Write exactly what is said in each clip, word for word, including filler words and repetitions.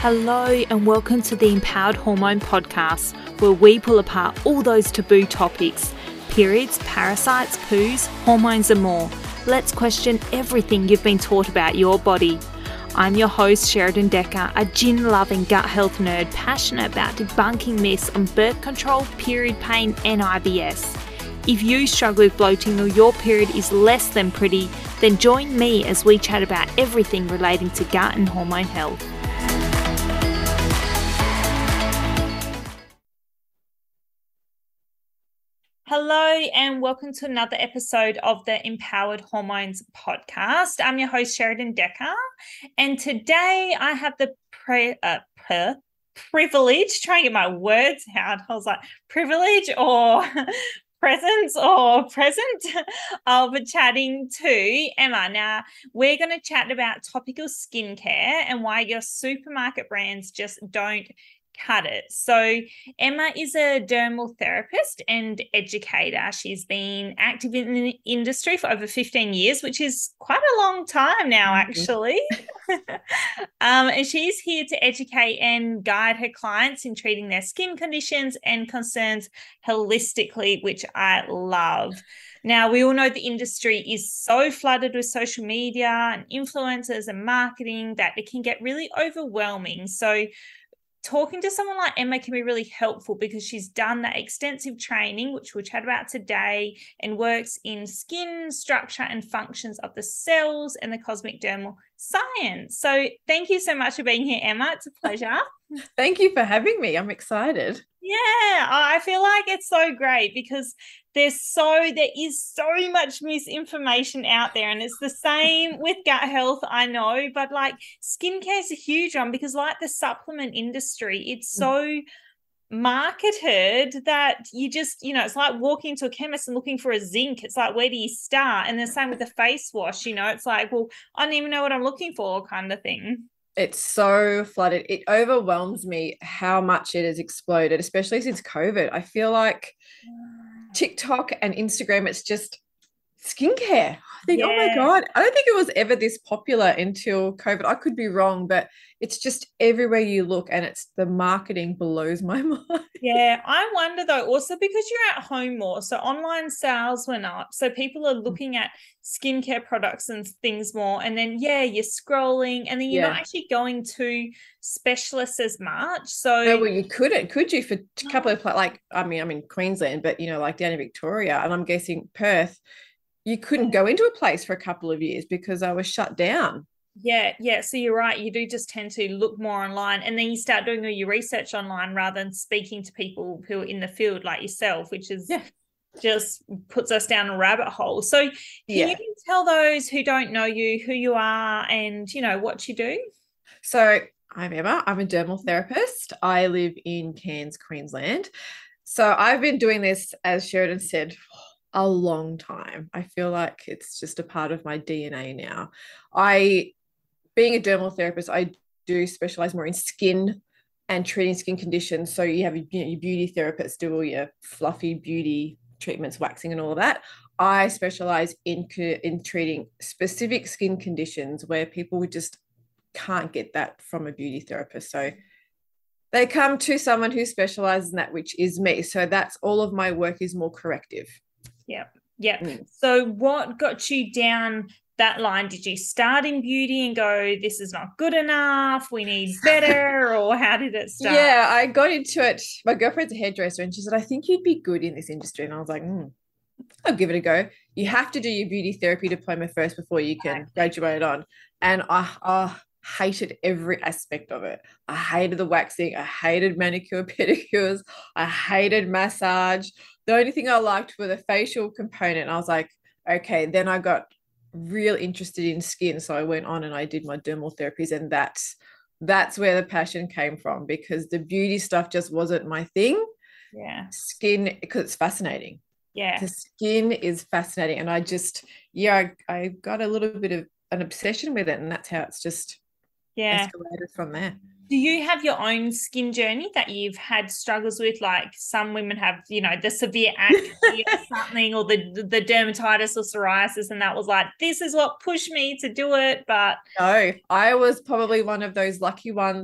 Hello and welcome to the Empowered Hormone Podcast, where we pull apart all those taboo topics: periods, parasites, poos, hormones and more. Let's question everything you've been taught about your body. I'm your host Sheridan Decker, a gin-loving gut health nerd passionate about debunking myths on birth control, period pain and I B S. If you struggle with bloating or your period is less than pretty, then join me as we chat about everything relating to gut and hormone health. Hello and welcome to another episode of the Empowered Hormones Podcast. I'm your host Sheridan Decker, and today I have the pre, uh, pre, privilege, trying to get my words out, I was like privilege or presence or present of chatting to Emma. Now, we're going to chat about topical skincare and why your supermarket brands just don't cut it. So Emma is a dermal therapist and educator. She's been active in the industry for over fifteen years, which is quite a long time now, actually. um, and she's here to educate and guide her clients in treating their skin conditions and concerns holistically, which I love. Now, we all know the industry is so flooded with social media and influencers and marketing that it can get really overwhelming. So talking to someone like Emma can be really helpful because she's done that extensive training, which we'll chat about today, and works in skin structure and functions of the cells and the cosmic dermal science. So thank you so much for being here, Emma. It's a pleasure. Thank you for having me. I'm excited. Yeah, I feel like it's so great because there's so there is so much misinformation out there, and it's the same with gut health, I know, but like skincare is a huge one because like the supplement industry, it's so marketed that you just, you know, it's like walking to a chemist and looking for a zinc. It's like, where do you start? And the same with the face wash, you know, it's like, well, I don't even know what I'm looking for kind of thing. It's so flooded. It overwhelms me how much it has exploded, especially since COVID. I feel like TikTok and Instagram, it's just skincare. I think, yeah. Oh my God, I don't think it was ever this popular until COVID. I could be wrong, but it's just everywhere you look, and it's the marketing blows my mind. Yeah, I wonder though, also because you're at home more, so online sales went up. So people are looking at skincare products and things more. And then, yeah, you're scrolling and then you're yeah. not actually going to specialists as much. So no, well, you couldn't, could you, for a couple of, like, I mean, I'm in Queensland, but, you know, like down in Victoria, and I'm guessing Perth, you couldn't go into a place for a couple of years because I was shut down. Yeah, yeah. So you're right. You do just tend to look more online, and then you start doing all your research online rather than speaking to people who are in the field like yourself, which is yeah. just puts us down a rabbit hole. So can yeah. you tell those who don't know you who you are and, you know, what you do? So I'm Emma. I'm a dermal therapist. I live in Cairns, Queensland. So I've been doing this, as Sheridan said, a long time. I feel like it's just a part of my D N A now. I, being a dermal therapist, I do specialize more in skin and treating skin conditions. So you have, you know, your beauty therapists do all your fluffy beauty treatments, waxing and all of that. I specialize in, in treating specific skin conditions where people just can't get that from a beauty therapist. So they come to someone who specializes in that, which is me. So that's all of my work is more corrective. Yeah. Yeah. Mm. So what got you down that line? Did you start in beauty and go, this is not good enough, we need better, or how did it start? Yeah, I got into it. My girlfriend's a hairdresser and she said, I think you'd be good in this industry. And I was like, mm, I'll give it a go. You have to do your beauty therapy diploma first before you can graduate on. And I, I hated every aspect of it. I hated the waxing. I hated manicure, pedicures. I hated massage. The only thing I liked were the facial component. I was like, okay, then I got real interested in skin. So I went on and I did my dermal therapies, and that's, that's where the passion came from, because the beauty stuff just wasn't my thing. Yeah. Skin, because it's fascinating. Yeah. The skin is fascinating. And I just, yeah, I, I got a little bit of an obsession with it, and that's how it's just yeah. escalated from there. Do you have your own skin journey that you've had struggles with? Like some women have, you know, the severe acne or something, or the the dermatitis or psoriasis, and that was like, this is what pushed me to do it. But no, I was probably one of those lucky ones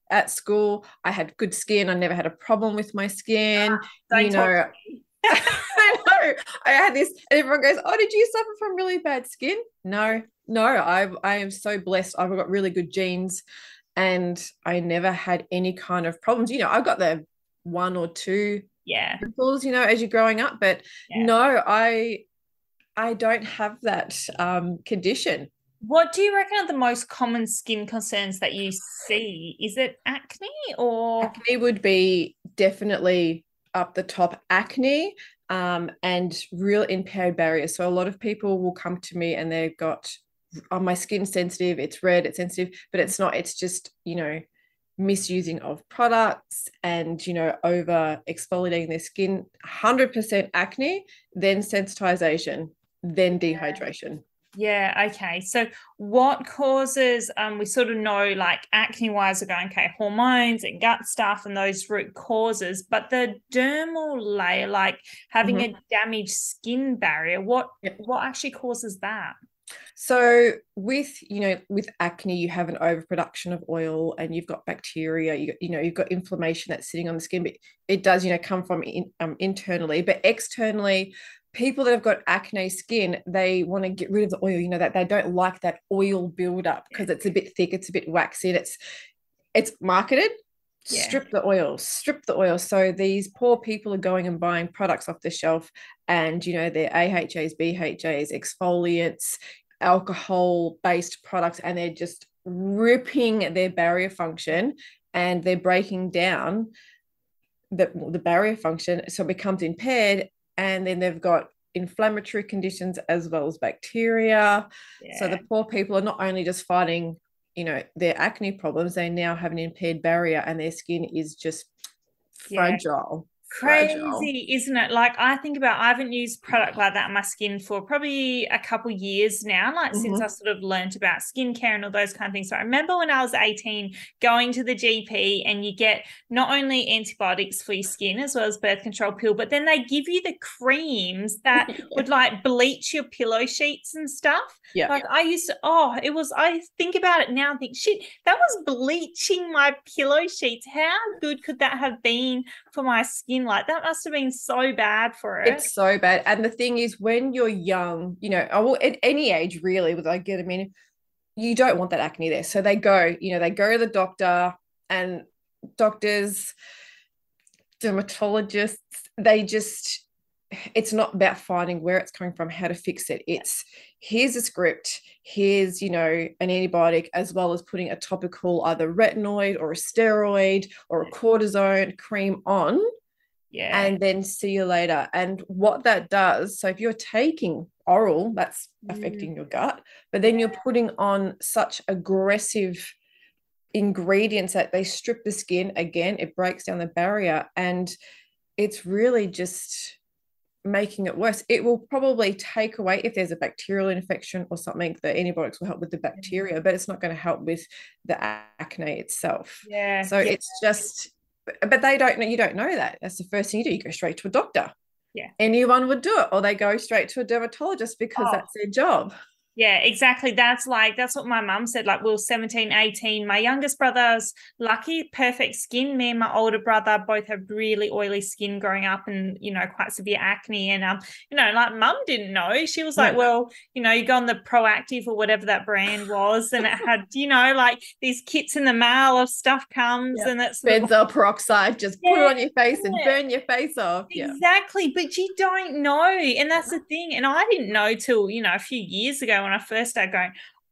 at school. I had good skin. I never had a problem with my skin. Don't you talk know, to me. I know. I had this, and everyone goes, "Oh, did you suffer from really bad skin?" No, no. I I am so blessed. I've got really good genes, and I never had any kind of problems. You know, I've got the one or two Yeah. pimples, you know, as you're growing up, but Yeah. no, I I don't have that um, condition. What do you reckon are the most common skin concerns that you see? Is it acne or? Acne would be definitely up the top. Acne um, and real impaired barriers. So a lot of people will come to me and they've got, oh, my skin's sensitive, it's red, it's sensitive, but it's not. It's just, you know, misusing of products and, you know, over exfoliating their skin. one hundred percent acne, then sensitization, then dehydration. Yeah, okay. So what causes, um, we sort of know like acne wise, we're going, okay, hormones and gut stuff and those root causes, but the dermal layer, like having mm-hmm. a damaged skin barrier, what yep. what actually causes that? So with, you know, with acne, you have an overproduction of oil and you've got bacteria, you, you know, you've got inflammation that's sitting on the skin, but it does, you know, come from in, um, internally, but externally, people that have got acne skin, they want to get rid of the oil, you know, that they don't like that oil buildup because it's a bit thick, it's a bit waxy, and it's it's marketed. Yeah. Strip the oil, strip the oil. So these poor people are going and buying products off the shelf and, you know, they're A H As, B H As, exfoliants, alcohol-based products, and they're just ripping their barrier function and they're breaking down the, the barrier function. So it becomes impaired. And then they've got inflammatory conditions as well as bacteria. Yeah. So the poor people are not only just fighting, you know, their acne problems, they now have an impaired barrier and their skin is just fragile. Yeah. Crazy, isn't it? Like I think about, I haven't used product like that on my skin for probably a couple years now, like mm-hmm. since I sort of learned about skincare and all those kind of things. So I remember when I was eighteen going to the G P and you get not only antibiotics for your skin as well as birth control pill, but then they give you the creams that yeah. would like bleach your pillow sheets and stuff. Yeah. Like I used to, oh, it was, I think about it now and think, shit, that was bleaching my pillow sheets. How good could that have been for my skin? Like that must have been so bad for it. It's so bad. And the thing is, when you're young, you know, well, at any age really, with I get, I mean, you don't want that acne there. So they go, you know, they go to the doctor, and doctors, dermatologists, they just, it's not about finding where it's coming from, how to fix it. It's here's a script, here's, you know, an antibiotic, as well as putting a topical either retinoid or a steroid or a cortisone cream on. Yeah. And then see you later. And what that does, so if you're taking oral, that's affecting mm. your gut, but then yeah. you're putting on such aggressive ingredients that they strip the skin again, it breaks down the barrier, and it's really just making it worse. It will probably take away, if there's a bacterial infection or something, the antibiotics will help with the bacteria, but it's not going to help with the acne itself. Yeah. So yeah. it's just, but they don't know, you don't know that. That's the first thing you do. You go straight to a doctor. Yeah. Anyone would do it, or they go straight to a dermatologist because oh. that's their job. Yeah, exactly. That's like, that's what my mum said. Like we were seventeen, eighteen. My youngest brother's lucky, perfect skin. Me and my older brother both have really oily skin growing up and, you know, quite severe acne. And, um, you know, like mum didn't know. She was like, no. well, you know, you go on the Proactive or whatever that brand was, and it had, you know, like these kits in the mail of stuff comes yeah. and that's benzoyl peroxide, just yeah. put it on your face and burn your face off. Exactly. Yeah. But you don't know. And that's the thing. And I didn't know till, you know, a few years ago when I first started going,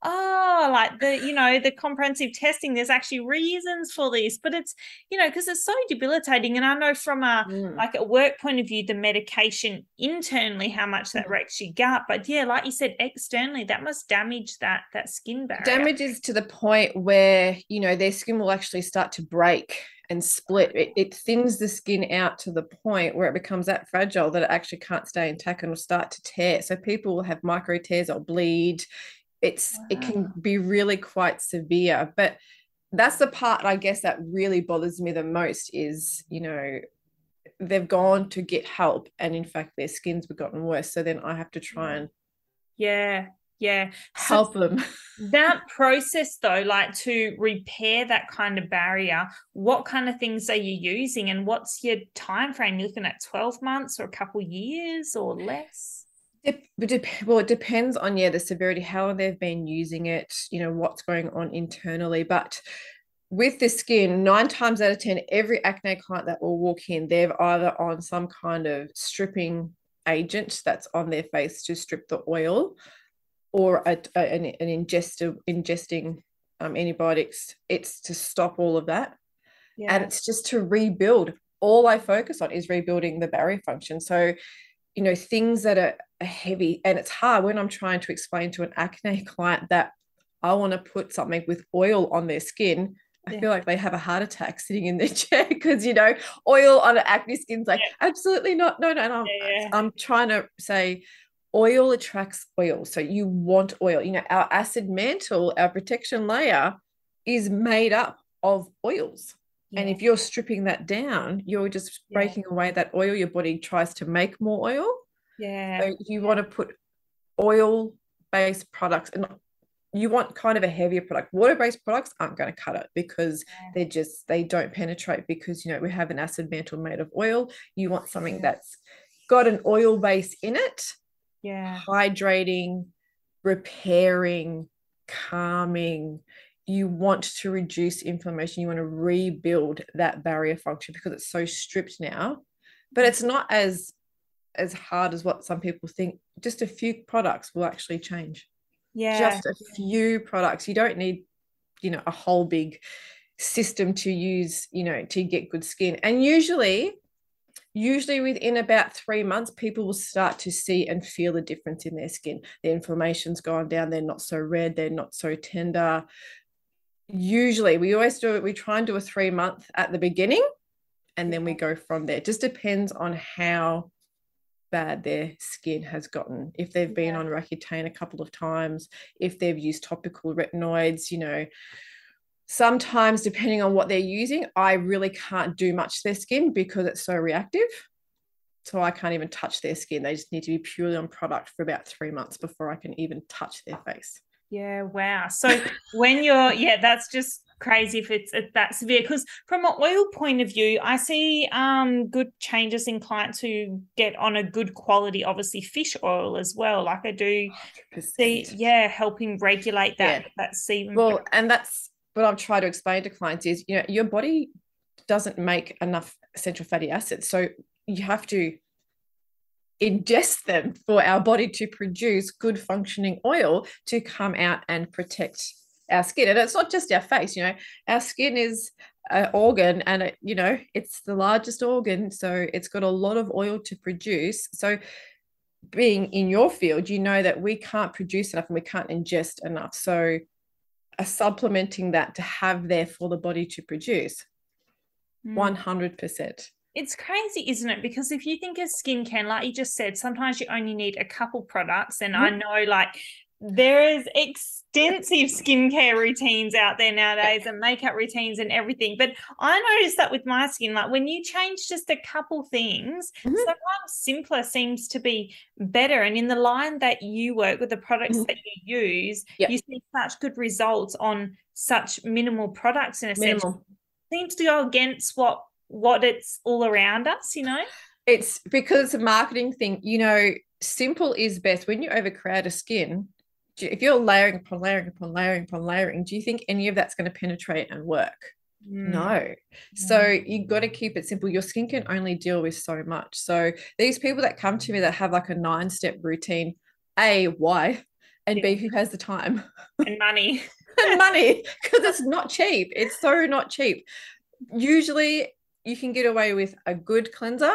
oh, like the, you know, the comprehensive testing, there's actually reasons for this, but it's, you know, because it's so debilitating. And I know from a, mm. like a work point of view, the medication internally, how much that mm. wrecks your gut. But yeah, like you said, externally, that must damage that, that skin barrier. Damages to the point where, you know, their skin will actually start to break and split. It, it thins the skin out to the point where it becomes that fragile that it actually can't stay intact and will start to tear. So people will have micro tears or bleed. It's wow. It can be really quite severe. But that's the part, I guess, that really bothers me the most is, you know, they've gone to get help and in fact their skins have gotten worse. So then I have to try and yeah. Yeah. So help them. that process though, like to repair that kind of barrier, what kind of things are you using, and what's your time frame? You're looking at twelve months or a couple years or less? It, well, it depends on, yeah, the severity, how they've been using it, you know, what's going on internally. But with the skin, nine times out of ten, every acne client that will walk in, they're either on some kind of stripping agent that's on their face to strip the oil, or a, a, an, an ingester, ingesting um, antibiotics. It's to stop all of that. Yeah. And it's just to rebuild. All I focus on is rebuilding the barrier function. So, you know, things that are, are heavy, and it's hard when I'm trying to explain to an acne client that I want to put something with oil on their skin. I yeah. feel like they have a heart attack sitting in their chair because, you know, oil on an acne skin's like, yeah. absolutely not. No, no, no. Yeah. I'm trying to say oil attracts oil. So you want oil. You know, our acid mantle, our protection layer is made up of oils. Yeah. And if you're stripping that down, you're just breaking yeah. away that oil. Your body tries to make more oil. Yeah. So you yeah. want to put oil-based products, and you want kind of a heavier product. Water-based products aren't going to cut it because yeah. they're just, they don't penetrate because, you know, we have an acid mantle made of oil. You want something yeah. that's got an oil base in it. Yeah. Hydrating, repairing, calming. You want to reduce inflammation. You want to rebuild that barrier function because it's so stripped now. But it's not as as hard as what some people think. Just a few products will actually change. Yeah. Just a few products. You don't need, you know, a whole big system to use, you know, to get good skin. And usually, usually within about three months, people will start to see and feel a difference in their skin. The inflammation's gone down. They're not so red. They're not so tender. Usually, we always do it. We try and do a three month at the beginning, and then we go from there. It just depends on how bad their skin has gotten. If they've been yeah. on Roaccutane a couple of times, if they've used topical retinoids, you know, sometimes depending on what they're using, I really can't do much to their skin because it's so reactive. So I can't even touch their skin. They just need to be purely on product for about three months before I can even touch their face. Yeah, wow. So when you're, yeah, that's just crazy if it's that severe, because from an oil point of view, I see um good changes in clients who get on a good quality, obviously fish oil as well. Like I do one hundred percent. See, yeah, helping regulate that, yeah. that sebum. Well, and that's what I'm trying to explain to clients is, you know, your body doesn't make enough essential fatty acids. So you have to ingest them for our body to produce good functioning oil to come out and protect our skin. And it's not just our face, you know, our skin is an organ, and it, you know, it's the largest organ, so it's got a lot of oil to produce. So being in your field, you know that we can't produce enough and we can't ingest enough, so uh, supplementing that to have there for the body to produce. mm. one hundred percent. It's crazy, isn't it? Because if you think of skincare, like you just said, sometimes you only need a couple products. And mm-hmm. I know, like, there is extensive skincare routines out there nowadays and makeup routines and everything. But I noticed that with my skin, like when you change just a couple things, mm-hmm. sometimes simpler seems to be better. And in the line that you work with, the products mm-hmm. that you use, yep. you see such good results on such minimal products in a sense. Seems to go against what what it's all around us, you know. It's because it's a marketing thing, you know. Simple is best. When you overcrowd a skin, if you're layering upon layering upon layering upon layering, do you think any of that's going to penetrate and work? mm. No. mm. So you got to keep it simple. Your skin can only deal with so much. So these people that come to me that have like a nine step routine, A, why, and yeah. B, who has the time and money and money, because it's not cheap. It's so not cheap. Usually you can get away with a good cleanser,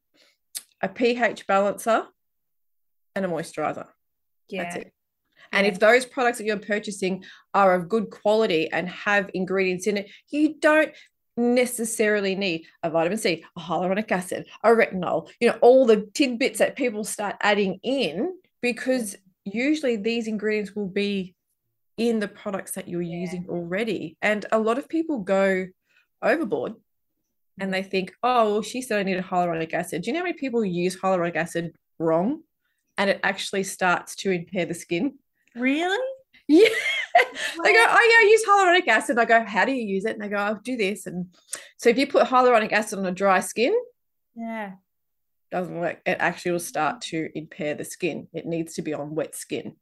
a pH balancer, and a moisturizer. Yeah. That's it. And yeah. if those products that you're purchasing are of good quality and have ingredients in it, you don't necessarily need a vitamin C, a hyaluronic acid, a retinol, you know, all the tidbits that people start adding in, because usually these ingredients will be in the products that you're yeah. using already. And a lot of people go overboard. And they think, oh, well, she said I need a hyaluronic acid. Do you know how many people use hyaluronic acid wrong? And it actually starts to impair the skin. Really? Yeah. They go, Wow. oh yeah, I use hyaluronic acid. I go, how do you use it? And they go, I'll do this. And so if you put hyaluronic acid on a dry skin, Yeah. doesn't work. It actually will start to impair the skin. It needs to be on wet skin.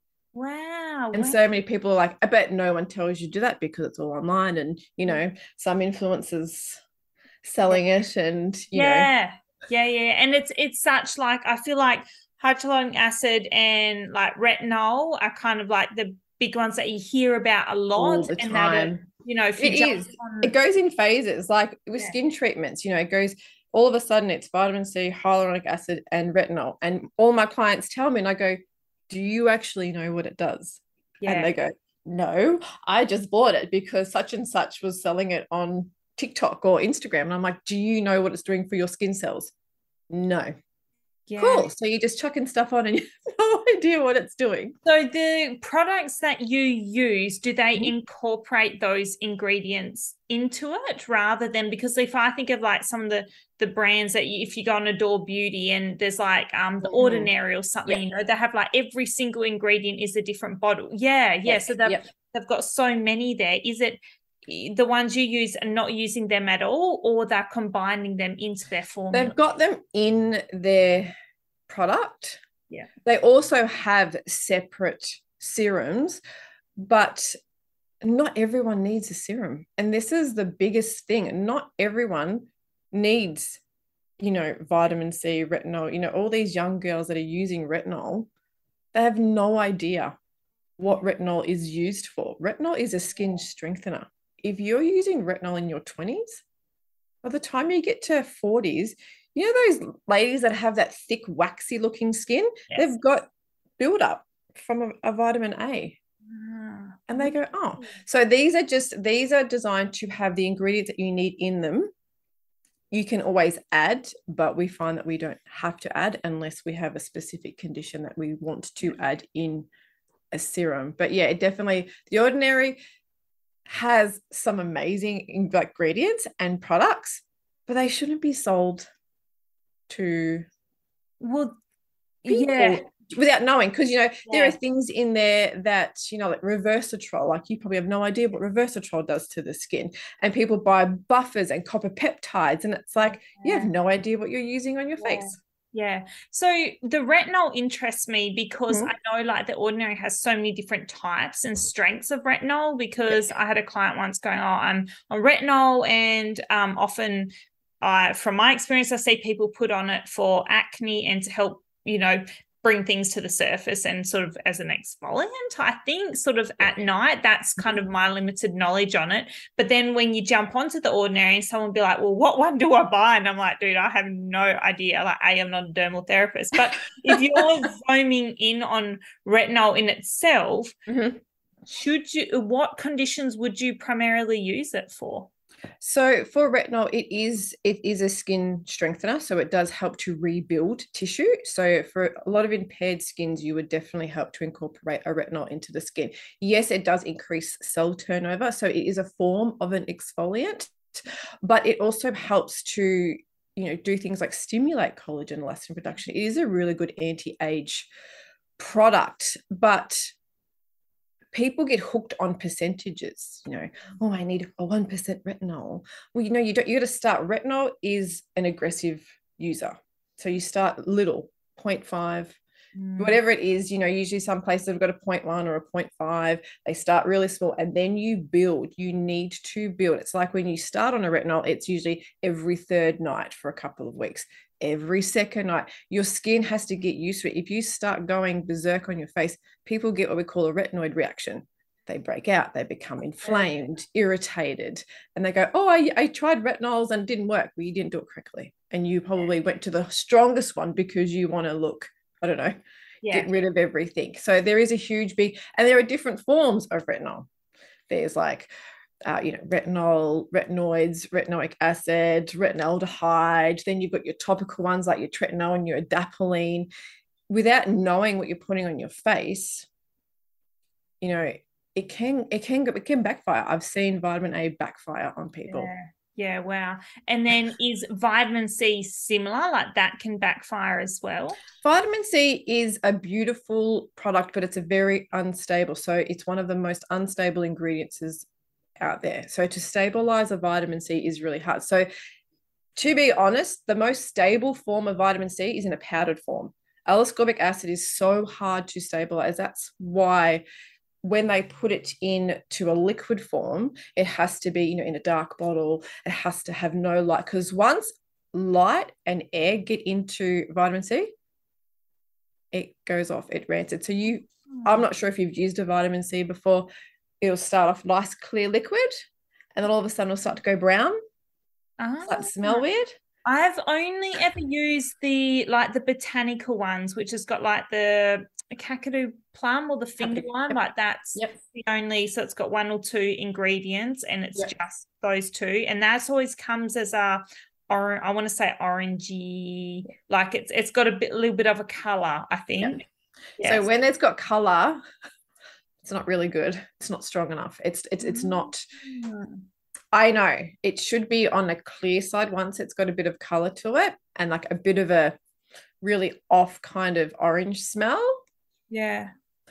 Wow. And Wow. so many people are like, I bet no one tells you to do that because it's all online. And, you know, some influencers selling it and, you know, Yeah. Yeah, yeah. And it's it's such like I feel like hyaluronic acid and like retinol are kind of like the big ones that you hear about a all lot the and that are, time. you know, if you It jump is. It on goes in phases, like with yeah. skin treatments, you know, it goes all of a sudden it's vitamin C, hyaluronic acid, and retinol. And all my clients tell me, and I go, do you actually know what it does? And Yeah. they go, no, I just bought it because such and such was selling it on TikTok or Instagram. And I'm like, do you know what it's doing for your skin cells? No. Yeah. Cool. So you're just chucking stuff on and you have no idea what it's doing. So the products that you use, do they Mhm. incorporate those ingredients into it rather than because if I think of like some of the the brands that you, if you go on Adore Beauty and there's like um the Mhm. Ordinary or something, Yeah. you know, they have like every single ingredient is a different bottle. Yeah, yeah. Yes. So they've Yep. they've got so many there. Is it the ones you use are not using them at all, or they're combining them into their formula? They've got them in their product. Yeah. They also have separate serums, but not everyone needs a serum. And this is the biggest thing. Not everyone needs, you know, vitamin C, retinol, you know, all these young girls that are using retinol, they have no idea what retinol is used for. Retinol is a skin strengthener. If you're using retinol in your twenties, by the time you get to forties, you know those ladies that have that thick, waxy looking skin? Yes. They've got buildup from a, a vitamin A. Ah, And they go, oh, so these are just, these are designed to have the ingredients that you need in them. You can always add, but we find that we don't have to add unless we have a specific condition that we want to add in a serum. But yeah, it definitely, The Ordinary has some amazing ingredients and products, but they shouldn't be sold to well, people yeah. without knowing, because you know there Yeah. are things in there that, you know, like resveratrol, like you probably have no idea what resveratrol does to the skin, and people buy buffers and copper peptides, and it's like you have no idea what you're using on your Yeah. face. Yeah. So the retinol interests me because Mhm. I know like the Ordinary has so many different types and strengths of retinol because Yep. I had a client once going, oh, I'm on retinol and um, often uh, from my experience, I see people put on it for acne and to help, you know, bring things to the surface and sort of as an exfoliant, I think, sort of at night. That's kind of my limited knowledge on it. But then when you jump onto the Ordinary and someone be like, well, what one do I buy? And I'm like, dude, I have no idea. Like, A, I'm not a dermal therapist. But if you're foaming in on retinol in itself, Mhm. should you, what conditions would you primarily use it for? So for retinol, it is it is a skin strengthener, so it does help to rebuild tissue. So for a lot of impaired skins, you would definitely help to incorporate a retinol into the skin. Yes, it does increase cell turnover, so it is a form of an exfoliant, but it also helps to, you know, do things like stimulate collagen and elastin production. It is a really good anti-age product, but people get hooked on percentages, you know, oh, I need a one percent retinol. Well, you know, you don't, you got to start. Retinol is an aggressive user. So you start little, zero point five, mm. whatever it is, you know, usually some places have got a zero point one or a zero point five. They start really small and then you build. You need to build. It's like when you start on a retinol, it's usually every third night for a couple of weeks. Every second night, your skin has to get used to it. If you start going berserk on your face, people get what we call a retinoid reaction. They break out, they become inflamed, irritated, and they go, oh, I, I tried retinols and it didn't work. Well, you didn't do it correctly. And you probably went to the strongest one because you want to look, I don't know, yeah. get rid of everything. So there is a huge big, and there are different forms of retinol. There's like, Uh, you know, retinol, retinoids, retinoic acid, retinaldehyde. Then you've got your topical ones like your tretinoin and your adapalene. Without knowing what you're putting on your face, you know, it can it can it can backfire. I've seen vitamin A backfire on people. Yeah. Yeah, wow. And then is vitamin C similar? Like that can backfire as well? Vitamin C is a beautiful product, but it's a very unstable. So it's one of the most unstable ingredients out there. So to stabilize a vitamin C is really hard. So to be honest, the most stable form of vitamin C is in a powdered form. L-ascorbic acid is so hard to stabilize. That's why when they put it into a liquid form, it has to be, you know, in a dark bottle. It has to have no light, because once light and air get into vitamin C, it goes off, it rancid. So you, I'm not sure if you've used a vitamin C before. It'll start off nice, clear liquid, and then all of a sudden it'll start to go brown. Oh. Start to smell weird. I've only ever used the like the botanical ones, which has got like the Kakadu plum or the finger Kakadu. one, Yep. like that's Yep. the only, so it's got one or two ingredients and it's Yep. just those two. And that's always comes as a or I want to say orangey, like it's it's got a bit a little bit of a color, I think. Yep. Yes. So when it's got color, it's not really good. It's not strong enough. It's it's it's not. Mm. I know it should be on a clear side once it's got a bit of color to it and like a bit of a really off kind of orange smell. Yeah.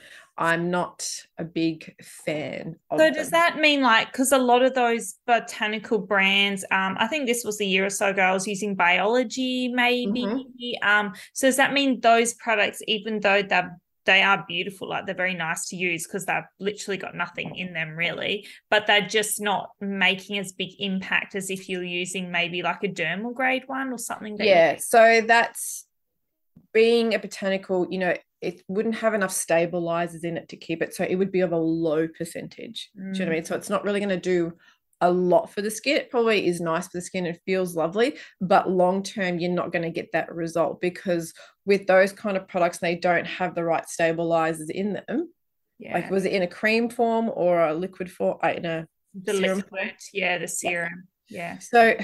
I'm not a big fan of So them. does that mean like, because a lot of those botanical brands, um, I think this was a year or so ago, I was using Biology maybe. Mm-hmm. Um, so does that mean those products, even though they're they are beautiful, like they're very nice to use because they've literally got nothing in them really, but they're just not making as big impact as if you're using maybe like a dermal grade one or something? That yeah, so that's being a botanical, you know, it wouldn't have enough stabilizers in it to keep it. So it would be of a low percentage. Mm. Do you know what I mean? So it's not really going to do a lot for the skin. It probably is nice for the skin. It feels lovely, but long term, you're not going to get that result because with those kind of products, they don't have the right stabilizers in them. Yeah. Like, was it in a cream form or a liquid form? In a the serum liquid, form? Yeah, the serum. Yeah. yeah. So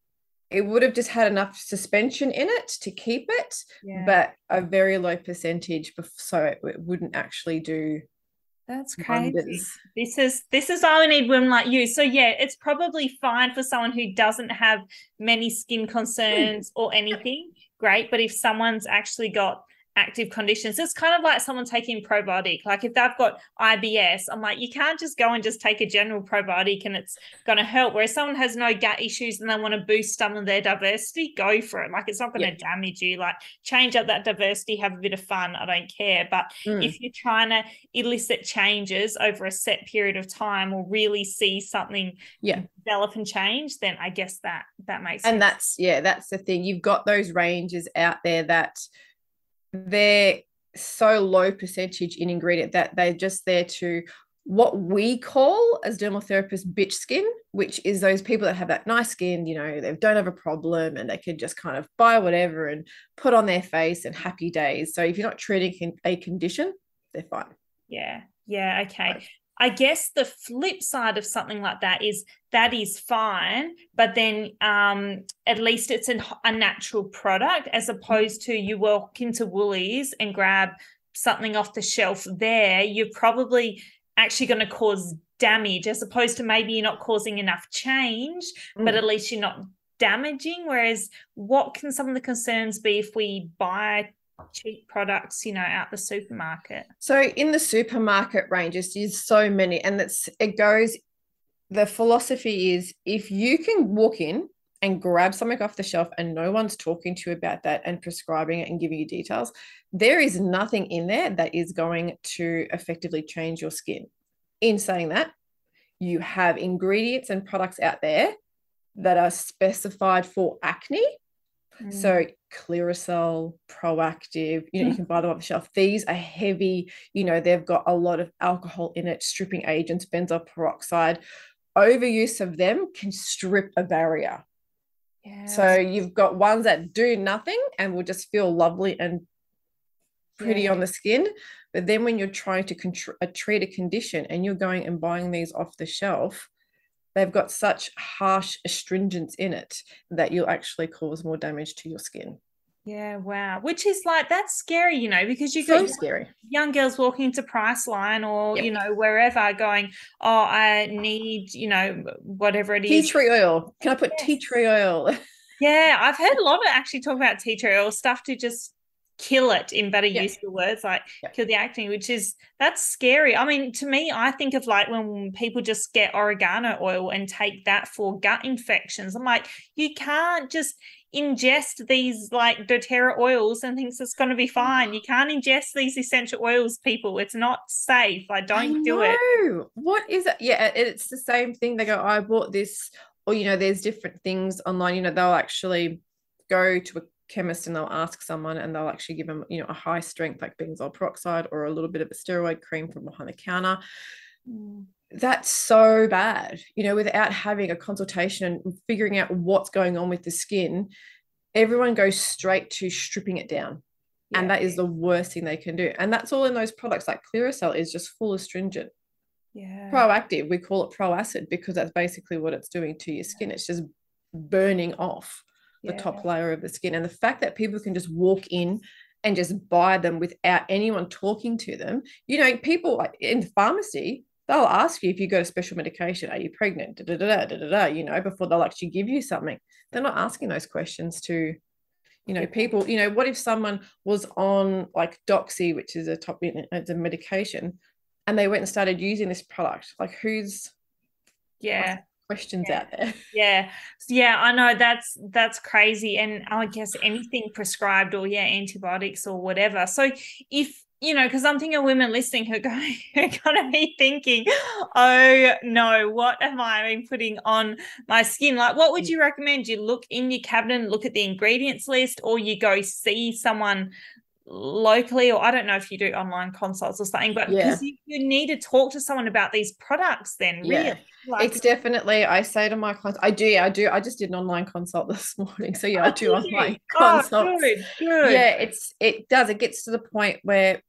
it would have just had enough suspension in it to keep it, yeah. but a very low percentage, so it, it wouldn't actually do. That's crazy. Wonders. This is this is all we need women like you. So yeah, it's probably fine for someone who doesn't have many skin concerns or anything. Great, but if someone's actually got active conditions, it's kind of like someone taking probiotic. Like if they've got I B S, I'm like, you can't just go and just take a general probiotic and it's going to help. Whereas someone has no gut issues and they want to boost some of their diversity, go for it. Like it's not going to yeah. damage you. Like change up that diversity, have a bit of fun. I don't care. But mm. if you're trying to elicit changes over a set period of time or really see something yeah. develop and change, then I guess that that makes and sense. that's yeah, that's the thing. You've got those ranges out there that they're so low percentage in ingredient that they're just there to what we call as dermal therapists bitch skin, which is those people that have that nice skin, you know, they don't have a problem and they can just kind of buy whatever and put on their face and happy days. So if you're not treating a condition, they're fine. Yeah. Yeah. Okay. Right. I guess the flip side of something like that is that is fine, but then um, at least it's an, a natural product as opposed to you walk into Woolies and grab something off the shelf there. You're probably actually going to cause damage as opposed to maybe you're not causing enough change, mm. but at least you're not damaging. Whereas what can some of the concerns be if we buy cheap products, you know, out the supermarket? So in the supermarket ranges, there's so many, and it's it goes, the philosophy is if you can walk in and grab something off the shelf and no one's talking to you about that and prescribing it and giving you details, there is nothing in there that is going to effectively change your skin. In saying that, you have ingredients and products out there that are specified for acne. Mm. So Clearasil, Proactive, you know, you can buy them off the shelf. These are heavy, you know, they've got a lot of alcohol in it, stripping agents, benzoyl peroxide. Overuse of them can strip a barrier. Yes. So you've got ones that do nothing and will just feel lovely and pretty yeah. on the skin. But then when you're trying to contr- uh, treat a condition and you're going and buying these off the shelf, they've got such harsh astringents in it that you'll actually cause more damage to your skin. Yeah, wow. Which is like, that's scary, you know, because you So get scary. young girls walking into Priceline or, you Yep. know, wherever going, oh, I need, you know, whatever it Tea is. tree oil. Can I put tea Yes. tree oil? Yeah, I've heard a lot of actually talk about tea tree oil stuff to just kill it in better Yeah. useful words, like Yeah. kill the acne, which is that's scary. I mean, to me, I think of like when people just get oregano oil and take that for gut infections. I'm like, you can't just ingest these like doTERRA oils and thinks it's going to be fine. You can't ingest these essential oils, people. It's not safe. Like, I don't do it. know. What is it? Yeah, it's the same thing. They go, I bought this, or you know, there's different things online. You know, they'll actually go to a chemist and they'll ask someone and they'll actually give them, you know, a high strength like benzoyl peroxide or a little bit of a steroid cream from behind the counter. Mm. That's so bad, you know, without having a consultation and figuring out what's going on with the skin. Everyone goes straight to stripping it down. Yeah. And that is the worst thing they can do. And that's all in those products. Like Clearasil is just full astringent. Yeah. Proactive, we call it Proacid because that's basically what it's doing to your skin. It's just burning off the Yeah. top layer of the skin. And the fact that people can just walk in and just buy them without anyone talking to them, you know, people in the pharmacy, they'll ask you if you got a special medication, are you pregnant, da, da, da, da, da, da, you know, before they'll actually give you something. They're not asking those questions to, you know, people, you know, what if someone was on like Doxy, which is a top, it's a medication, and they went and started using this product? Like who's, yeah. questions yeah. out there. Yeah. Yeah, I know that's that's crazy. And I guess anything prescribed or yeah, antibiotics or whatever. So if you know, because I'm thinking of women listening who are going, who are going to be thinking, oh no, what am I putting on my skin? Like, what would you recommend? You look in your cabinet, look at the ingredients list, or you go see someone locally, or I don't know if you do online consults or something, but Yeah. because you, you need to talk to someone about these products then, Yeah. really. Like, it's definitely, I say to my clients, I do, I do, I just did an online consult this morning. So yeah, I do oh, online oh, consults. good, good. Yeah, it's, it does, it gets to the point where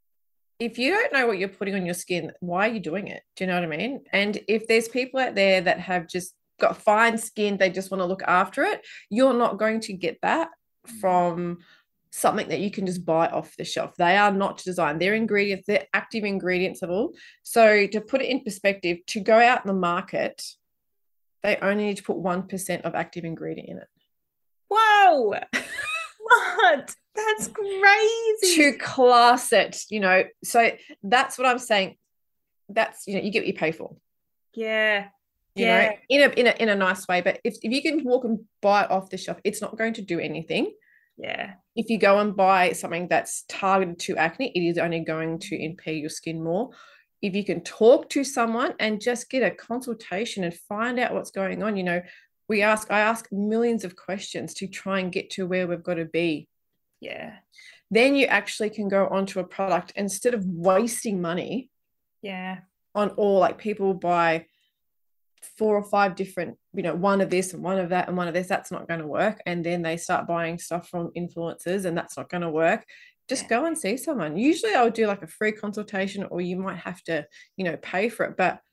if you don't know what you're putting on your skin, why are you doing it? Do you know what I mean? And if there's people out there that have just got fine skin, they just want to look after it, you're not going to get that from something that you can just buy off the shelf. They are not designed. Their ingredients, they're active ingredients of all. So to put it in perspective, to go out in the market, they only need to put one percent of active ingredient in it. Whoa. What? That's crazy. To class it, you know. So that's what I'm saying. That's, you know, you get what you pay for. Yeah. You yeah. know, in a in a in a nice way. But if, if you can walk and buy it off the shelf, it's not going to do anything. Yeah. If you go and buy something that's targeted to acne, it is only going to impair your skin more. If you can talk to someone and just get a consultation and find out what's going on, you know, we ask, I ask millions of questions to try and get to where we've got to be. Yeah. Then you actually can go onto a product instead of wasting money. Yeah. On all, like people buy four or five different, you know, one of this and one of that and one of this, that's not going to work. And then they start buying stuff from influencers and that's not going to work. Just yeah. go and see someone. Usually I'll do like a free consultation, or you might have to, you know, pay for it, but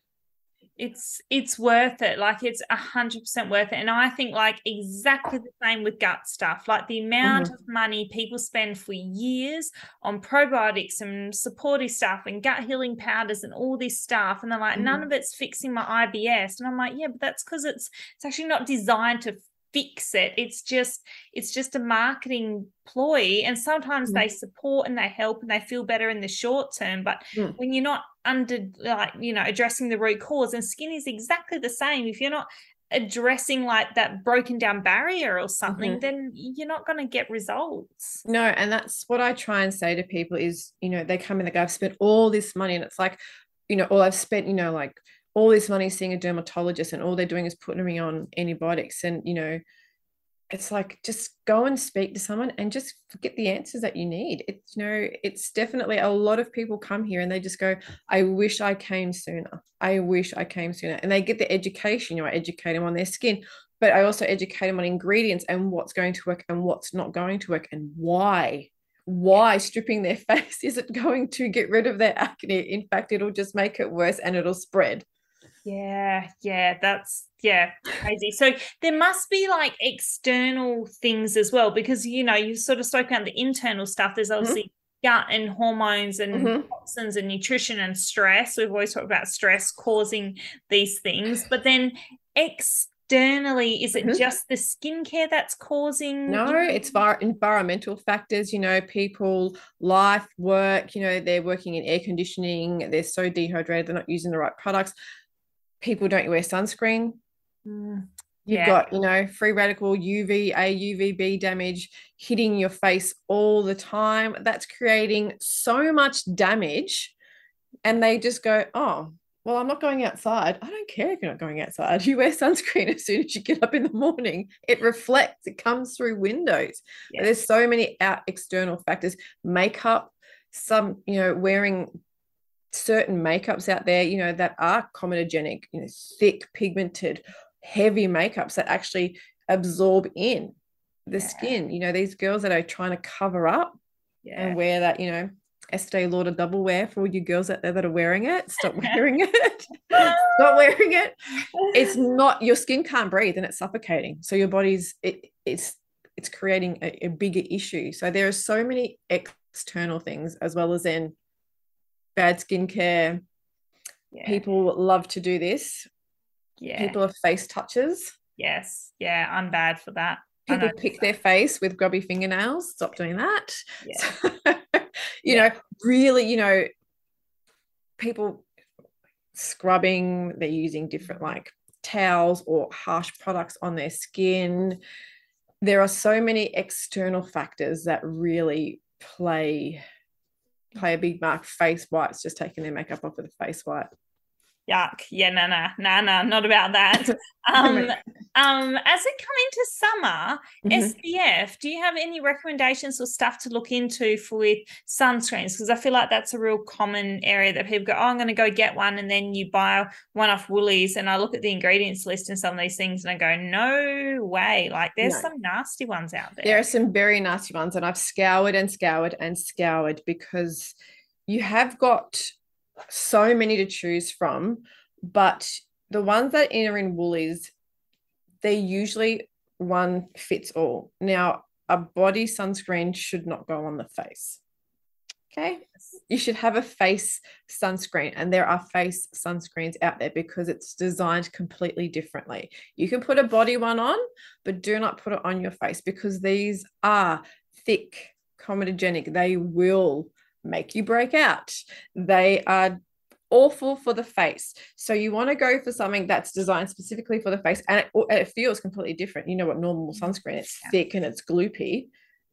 it's it's worth it. Like it's a hundred percent worth it. And I think like exactly the same with gut stuff, like the amount mm-hmm. of money people spend for years on probiotics and supportive stuff and gut healing powders and all this stuff, and they're like, mm-hmm. none of it's fixing my I B S. And I'm like, yeah, but that's because it's it's actually not designed to fix it. It's just it's just a marketing ploy, and sometimes mm. they support and they help and they feel better in the short term, but mm. when you're not under like you know addressing the root cause, and skin is exactly the same, if you're not addressing like that broken down barrier or something, mm-hmm. then you're not going to get results. No, and that's what I try and say to people is, you know, they come in, they go, I've spent all this money, and it's like, you know, or I've spent, you know, like all this money seeing a dermatologist, and all they're doing is putting me on antibiotics. And, you know, it's like, just go and speak to someone and just get the answers that you need. It's, you know, it's definitely, a lot of people come here and they just go, I wish I came sooner. I wish I came sooner. And they get the education, you know, I educate them on their skin, but I also educate them on ingredients and what's going to work and what's not going to work, and why. Why stripping their face isn't going to get rid of their acne. In fact, it'll just make it worse and it'll spread. Yeah, yeah, that's yeah, crazy. So there must be like external things as well, because you know, you sort of spoke about the internal stuff. There's Mm-hmm. obviously gut and hormones and Mm-hmm. toxins and nutrition and stress. We've always talked about stress causing these things, but then externally, is it Mm-hmm. just the skincare that's causing, No, you know? it's var- environmental factors, you know, people, life, work, you know, they're working in air conditioning, they're so dehydrated, they're not using the right products. People don't wear sunscreen. Mm, You've yeah, got, you know, free radical U V A, U V B damage hitting your face all the time. That's creating so much damage. And they just go, oh, well, I'm not going outside. I don't care if you're not going outside. You wear sunscreen as soon as you get up in the morning. It reflects, it comes through windows. But yeah, there's so many out external factors. Makeup, some, you know, wearing certain makeups out there, you know, that are comedogenic, you know, thick, pigmented, heavy makeups that actually absorb in the yeah, skin. You know, these girls that are trying to cover up yeah. and wear that, you know, Estee Lauder double wear for all you girls out there that are wearing it. Stop wearing it. Stop wearing it. It's not, your skin can't breathe and it's suffocating. So your body's it, it's it's creating a, a bigger issue. So there are so many external things as well as in bad skincare. Yeah, People love to do this. yeah. People are face touches. Yes. Yeah, I'm bad for that. I know. People pick their face with grubby fingernails. Stop doing that. Yeah. So, you Yeah. know, really, you know, people scrubbing, they're using different like towels or harsh products on their skin. There are so many external factors that really play play a big mark. Face wipes, just taking their makeup off with a face wipe. Yuck. Yeah, no, no, no, no, not about that. Um, um, as it come into summer, Mhm. S P F, do you have any recommendations or stuff to look into for with sunscreens? Because I feel like that's a real common area that people go, oh, I'm going to go get one, and then you buy one off Woolies, and I look at the ingredients list and some of these things, and I go, no way. Like, there's No. some nasty ones out There there. are some very nasty ones, and I've scoured and scoured and scoured because you have got so many to choose from, but the ones that are in Woolies, they usually one fits all. Now, a body sunscreen should not go on the face. Okay. You should have a face sunscreen, and there are face sunscreens out there because it's designed completely differently. You can put a body one on, but do not put it on your face because these are thick, comedogenic. They will make you break out. They are awful for the face. So you want to go for something that's designed specifically for the face, and it, it feels completely different. You know what normal sunscreen, it's thick and it's gloopy.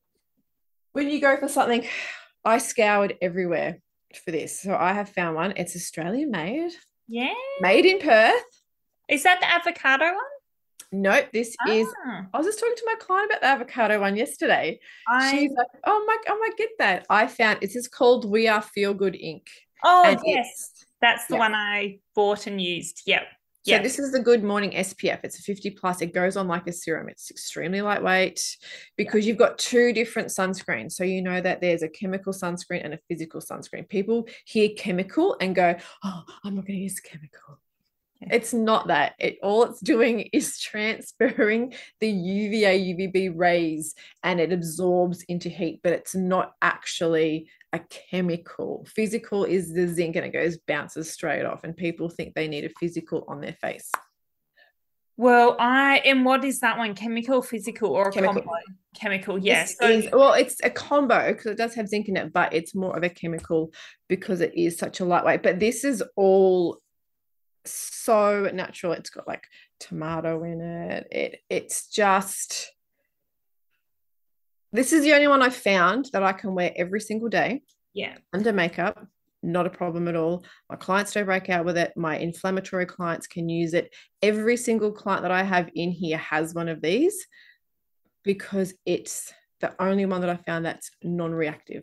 When you go for something, I scoured everywhere for this. So I have found one. It's Australian made, Yeah. made in Perth. Is that the avocado one? Nope, this is. Ah, I was just talking to my client about the avocado one yesterday. I She's like, "Oh my, oh my, get that!" I found this is called We Are Feel Good Ink, oh and yes, it's that's the yeah. one I bought and used. Yep. So Yep. this is the Good Morning S P F. It's a fifty plus. It goes on like a serum. It's extremely lightweight because you've got two different sunscreens. So you know that there's a chemical sunscreen and a physical sunscreen. People hear chemical and go, "Oh, I'm not going to use chemical." Yeah. It's not that. It all it's doing is transferring the U V A, U V B rays, and it absorbs into heat, but it's not actually a chemical. Physical is the zinc and it goes bounces straight off, and people think they need a physical on their face. Well, I and what is that one? Chemical, physical, or a Chemical. combo? Chemical, yes. This So is well, it's a combo because it does have zinc in it, but it's more of a chemical because it is such a lightweight. But this is all so natural. It's got like tomato in it. It it's just this is the only one I've found that I can wear every single day yeah, under makeup. Not a problem at all. My clients don't break out with it. My inflammatory clients can use it. Every single client that I have in here has one of these because it's the only one that I found that's non-reactive.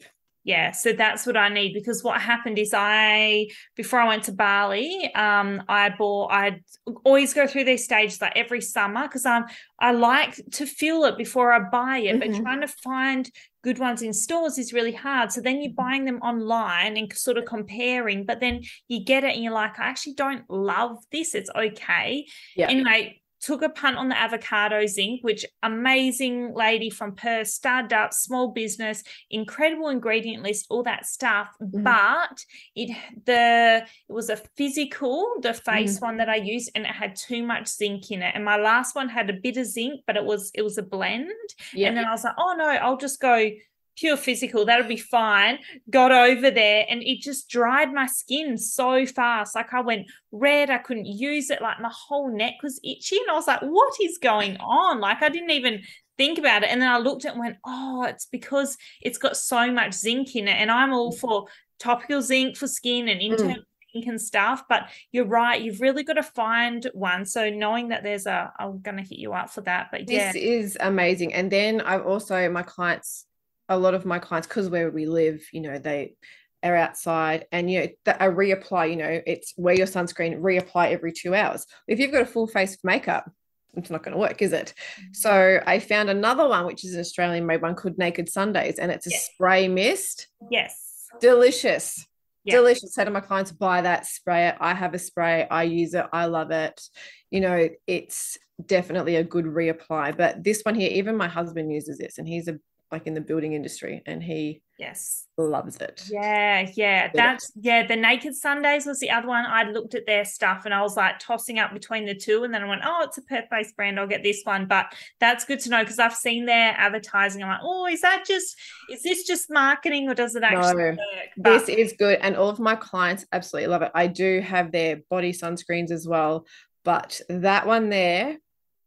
Yeah, so that's what I need, because what happened is I, before I went to Bali, um, I bought, I'd always go through these stages like every summer, because I'm, I like to feel it before I buy it, Mm-hmm. but trying to find good ones in stores is really hard. So then you're buying them online and sort of comparing, but then you get it and you're like, I actually don't love this. It's okay. Yeah. Anyway, took a punt on the avocado zinc, which amazing lady from Perth, started up, small business, incredible ingredient list, all that stuff. Mm-hmm. But it the it was a physical, the face mm-hmm. one that I used, and it had too much zinc in it. And my last one had a bit of zinc, but it was it was a blend. Yeah. And then I was like, oh no, I'll just go pure physical, that'll be fine. Got over there and it just dried my skin so fast. Like I went red, I couldn't use it, like my whole neck was itchy, and I was like, what is going on? Like I didn't even think about it. And then I looked at it and went, oh, it's because it's got so much zinc in it. And I'm all for topical zinc for skin and internal mm. zinc and stuff, but you're right, you've really got to find one. So knowing that there's a, I'm gonna hit you up for that. But yeah, this is amazing. And then I've also, my clients, a lot of my clients, because where we live, you know, they are outside, and you know, that I reapply, you know, it's wear your sunscreen, reapply every two hours. If you've got a full face of makeup, it's not going to work, is it? Mm-hmm. So I found another one, which is an Australian made one called Naked Sundays, and it's a yes. spray mist. Yes. Delicious. Yeah. Delicious. Say to my clients, buy that, spray it. I have a spray. I use it. I love it. You know, it's definitely a good reapply. But this one here, even my husband uses this, and he's a like in the building industry, and he yes loves it. Yeah, yeah. That's yeah, the Naked Sundays was the other one. I looked at their stuff and I was like tossing up between the two, and then I went, oh, it's a Perth-based brand, I'll get this one. But that's good to know, because I've seen their advertising. I'm like, oh, is that just is this just marketing, or does it actually no, work? But this is good, and all of my clients absolutely love it. I do have their body sunscreens as well, but that one there,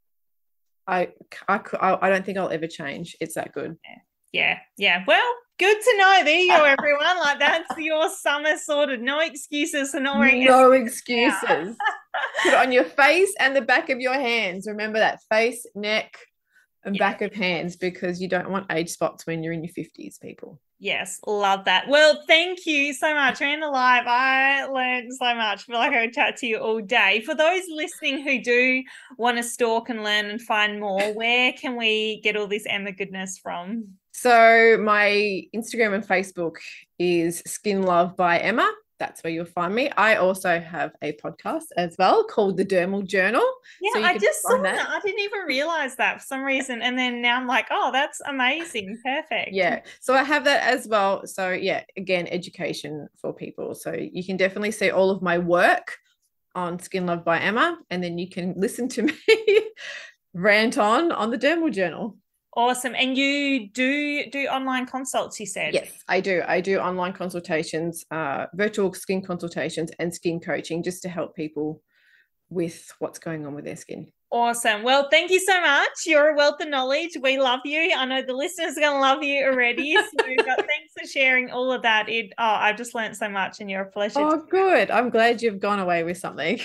I, I, I don't think I'll ever change. It's that good. Yeah, yeah. Well, good to know. There you go, everyone. Like that's your summer sorted. No excuses for not wearing. No excuses. Put it on your face and the back of your hands. Remember that, face, neck, and yeah. back of hands, because you don't want age spots when you're in your fifties, people. Yes, love that. Well, thank you so much. Amanda Live, I learned so much. I feel like I would chat to you all day. For those listening who do want to stalk and learn and find more, where can we get all this Emma goodness from? So my Instagram and Facebook is Skin Love by Emma. That's where you'll find me. I also have a podcast as well called The Dermal Journal. Yeah, so I just saw that. that. I didn't even realize that for some reason. And then now I'm like, oh, that's amazing. Perfect. Yeah. So I have that as well. So yeah, again, education for people. So you can definitely see all of my work on Skin Love by Emma, and then you can listen to me rant on on The Dermal Journal. Awesome. And you do do online consults, you said? Yes, I do. I do online consultations, uh, virtual skin consultations and skin coaching, just to help people with what's going on with their skin. Awesome. Well, thank you so much. You're a wealth of knowledge. We love you. I know the listeners are going to love you already. So but thanks for sharing all of that. It, oh, I've just learned so much, and you're a pleasure. Oh, good. I'm glad you've gone away with something.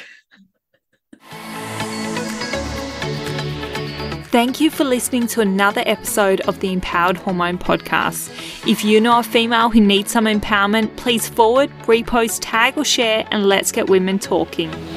Thank you for listening to another episode of the Empowered Hormone Podcast. If you know a female who needs some empowerment, please forward, repost, tag or share, and let's get women talking.